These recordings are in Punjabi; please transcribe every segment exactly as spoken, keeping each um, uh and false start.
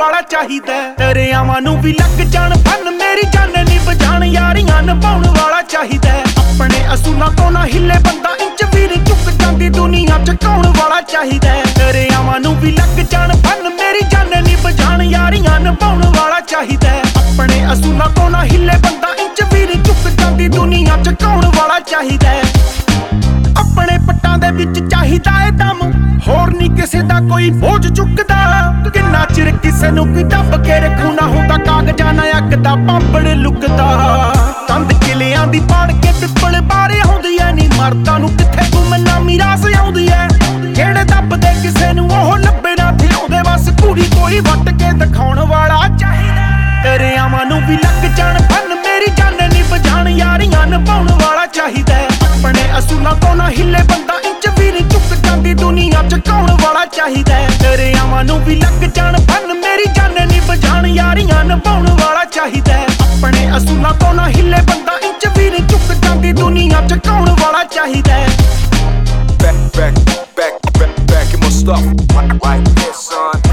ਵਾਲਾ ਚਾਹੀਦਾ। ਦਰਿਆਵਾਂ ਨੂੰ ਵੀ ਲੱਗ ਜਾਣ ਫਨ ਮੇਰੀ ਜਾਨ ਨੀ ਬਜਾਣ ਯਾਰੀਆਂ ਨਿਭਾਉਣ ਵਾਲਾ ਚਾਹੀਦਾ। ਆਪਣੇ ਅਸੂਲਾਂ ਤੋਂ ਨਾ ਹਿੱਲੇ ਬੰਦਾ ਇੰਚ ਵੀ ਨੀ ਝੁਕ ਜਾਂਦੀ ਦੁਨੀਆ ਝੁਕਾਉਣ ਵਾਲਾ ਚਾਹੀਦਾ। ਦਰਿਆਵਾਂ ਨੂੰ ਵੀ ਲੱਗ ਜਾਣ ਫਨ ਮੇਰੀ ਜਾਨ ਨੀ ਬਜਾਣ ਯਾਰੀਆਂ ਨਿਭਾਉਣ ਵਾਲਾ ਚਾਹੀਦਾ। ਆਪਣੇ ਅਸੂਲਾਂ ਤੋਂ ਨਾ ਹਿੱਲੇ ਬੰਦਾ ਇੰਚ ਵੀ ਨੀ ਝੁਕ ਜਾਂਦੀ ਦੁਨੀਆ ਝੁਕਾਉਣ ਵਾਲਾ ਚਾਹੀਦਾ। ਆਪਣੇ ਪੱਟਾਂ ਦੇ ਵਿੱਚ ਚਾਹੀਦਾ ਏ ਦਮ ਹੋਰ ਨੀ ਕਿਸੇ ਦਾ ਕੋਈ ਬੋਝ ਚੁੱਕਦਾ। ਕਿੰਨਾ ਚਿਰ ਕਿਸੇ ਨੂੰ ਕੋਈ ਦੱਬ ਕੇ ਰੱਖੂ ਨਾ ਹੁੰਦਾ ਕਾਗਜ਼ਾਂ ਨਾ ਅੱਗ ਦਾ ਪਾਪੜ ਲੁਕਦਾ। ਕੰਧ ਕਿਲਿਆਂ ਦੀ ਪਾੜ ਕੇ ਪਿੱਪਲ ਬਾਰੇ ਆਉਂਦੀ ਐ ਨੀ ਮਰਦਾਂ ਨੂੰ ਕਿੱਥੇ ਗੁੰਮਨਾਮੀ ਰਾਸ ਆਉਂਦੀ ਐ। ਜਿਹੜੇ ਦੱਬਦੇ ਕਿਸੇ ਨੂੰ ਉਹ ਲੱਭੇ ਨਾ ਥਿਆਉਂਦੇ ਬਸ ਕੁੜੀ ਕੋਈ ਵੱਟ ਕੇ ਦਿਖਾਉਣ ਵਾਲਾ ਚਾਹੀਦਾ। ਦਰਿਆਵਾਂ ਨੂੰ ਵੀ ਲੱਗ ਜਾਣ ਫਨ ਮੇਰੀ ਜਾਨ ਨੀ ਬਜਾਣ ਯਾਰੀਆਂ ਨਿਭਾਉਣ ਵਾਲਾ ਚਾਹੀਦਾ। ਆਪਣੇ ਅਸੂਲਾਂ ਤੋਂ ਨਾ ਹਿੱਲੇ ਬੰਦਾ ਇੰਚ ਵੀ ਨੀ ਝੁਕ ਜਾਂਦੀ ਦੁਨੀਆ ਝੁਕਾਉਣ ਵਾਲਾ ਚਾਹੀਦਾ। ਦਰਿਆਵਾਂ ਨੂੰ ਵੀ ਲੱਗ ਜਾਣ ਫਨ ਮੇਰੀ ਜਾਨ ਨੀ ਬਜਾਣ ਯਾਰੀਆਂ ਨਿਭਾਉਣ ਵਾਲਾ ਚਾਹੀਦਾ। ਆਪਣੇ ਅਸੂਲਾਂ ਤੋਂ ਨਾ ਹਿੱਲੇ ਬੰਦਾ ਇੰਚ ਵੀ ਨੀ ਝੁਕ ਜਾਂਦੀ ਦੁਨੀਆ ਝੁਕਾਉਣ ਵਾਲਾ ਚਾਹੀਦਾ। Back, back, back, back, back in my stuff like this, son.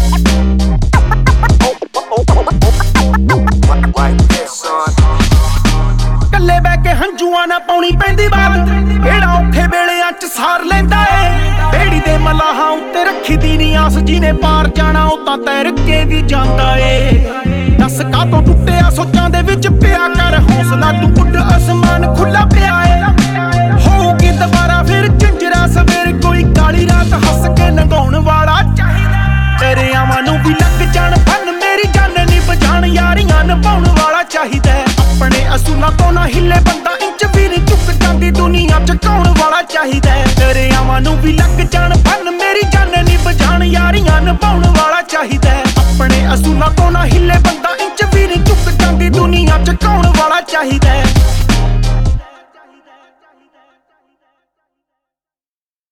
Like this, son. ਕੱਲੇ ਬਹਿ ਕੇ ਹੰਝੂਆਂ ਨਾ ਪਾਉਣੀ ਪੈਂਦੀ ਬਾਤ ਕਿਹੜਾ ਔਖੇ ਵੇਲਿਆਂ ਚ ਸਾਰ ਲੈਂਦਾ ਏ। ਬੇੜੀ ਦੇ ਮਲਾਹਾਂ ਉੱਤੇ ਰੱਖੀ ਦੀ ਨੀ ਆਸ ਜਿਹਨੇ ਪਾਰ ਜਾਣਾ ਉਹ ਤਾਂ ਤੈਰ ਕੇ ਵੀ ਜਾਂਦਾ ਏ। ਦੱਸ ਕਾਹਤੋਂ ਟੁੱਟਿਆ ਸੋਚਾਂ ਦੇ ਵਿੱਚ ਪਿਆ ਕਰ ਹੌਸਲਾ ਤੂੰ ਉੱਡ ਅਸਮਾਨ ਖੁੱਲਾ ਪਿਆ ਏ। ਹੋਊਗੀ ਦੁਬਾਰਾ ਫਿਰ ਝੰਜਰਾ ਸਵੇਰ ਕੋਈ ਕਾਲੀ ਰਾਤ ਹੱਸ ਕੇ ਲੰਘਾਉਣ ਵਾਲਾ ਚਾਹੀਦਾ। ਦਰਿਆਵਾਂ ਨੂੰ ਵੀ ਲੱਗ ਜਾਣ ਫਨ ਮੇਰੀ ਜਾਨ ਨੀ ਬਜਾਣ ਯਾਰੀਆਂ ਨਿਭਾਉਣ ਵਾਲਾ ਚਾਹੀਦਾ। ਆਪਣੇ ਅਸੂਲਾਂ ਤੋਂ ਨਾ ਹਿੱਲੇ ਬੰਦਾ ਇੰਚ ਵੀ ਨੀ ਝੁਕ ਜਾਂਦੀ ਦੁਨੀਆ ਝੁਕਾਉਣ ਵਾਲਾ ਚਾਹੀਦਾ। ਦਰਿਆਵਾਂ ਨੂੰ ਵੀ ਲੱਗ ਜਾਣ ਫਨ ਮੇਰੀ ਜਾਨ ਨੀ ਬਜਾਣ ਯਾਰੀਆਂ ਨਿਭਾਉਣ ਵਾਲਾ ਚਾਹੀਦਾ। ਆਪਣੇ ਅਸੂਲਾਂ ਤੋਂ ਨਾ ਹਿੱਲੇ ਬੰਦਾ ਇੰਚ ਵੀ ਨੀ ਝੁਕ ਜਾਂਦੀ ਦੁਨੀਆ ਝੁਕਾਉਣ ਵਾਲਾ ਚਾਹੀਦਾ।